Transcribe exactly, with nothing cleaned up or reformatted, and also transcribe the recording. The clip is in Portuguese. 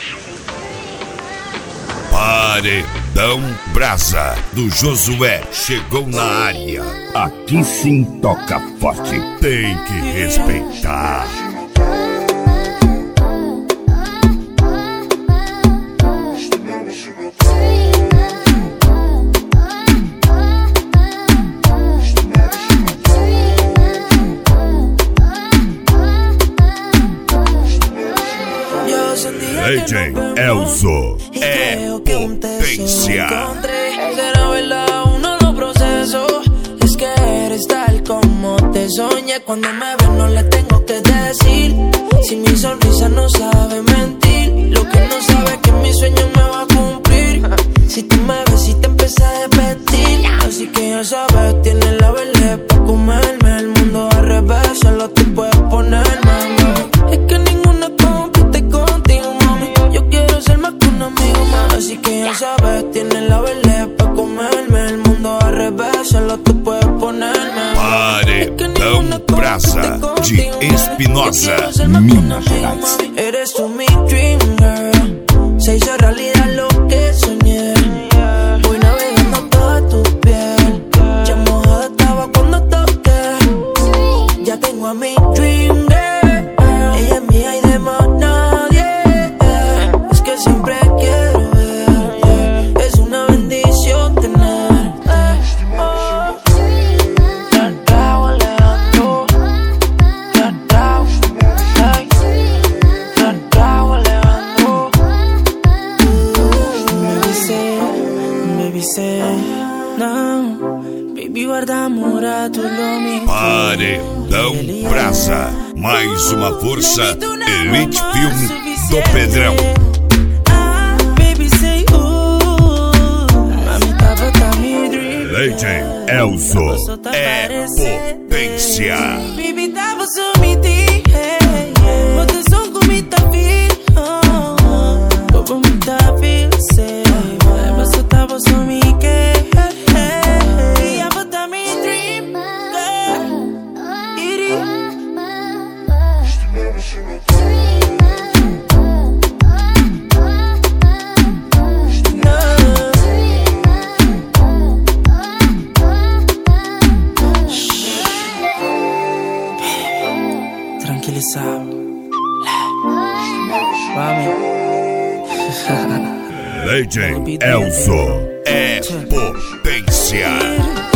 Paredão Brasa do Josué chegou na área. Aqui sim toca forte. Tem que respeitar. Legend Elzo é potência. Será verdad uno de los procesos. Es que eres tal como te soñé. Cuando me ves no le tengo que decir. Si mi sonrisa no sabe mentir. Lo que no sabe es que mi sueño me va a cumplir. Si tú me ves y te empiezas a repetir. Así que ya sabes, tienes la verdad para comerme. El mundo al revés, solo tú puedes ponerme. Es que ninguna compite contigo, mami. Yo quiero ser más que un amigo más. Así que ya sabes, tienes la verdad para comerme. El mundo al revés, solo tú puedes ponerme. Paredão Brasa de Espinosa, Minas Gerais. Eres tú mi dream girl. Se hizo realidad lo que soñé. Voy navegando toda tu piel. Ya mojada estaba cuando toqué. Ya tengo a mi dream girl. Ella es mía y de más nadie. Es que siempre quiero verte. Es una bendición tenerte. Oh. Ya trago, Alejandro. Ya trago, ay. Ya trago, Alejandro. Baby say, baby say, não. Baby guarda amor a tu nome. Paredão Brasa, mais uma força Elite Filme do Pedrão. Ah, baby say, ooh. Mami tava tá me dream. Legend Elzo é potência. Baby tava sumiti. Bota som com me tá feel. Como me tá feel. Say, você tava sumiti. E a bota me dream. Iri. Tranquilizado. Mami. Legend Elzo é potência.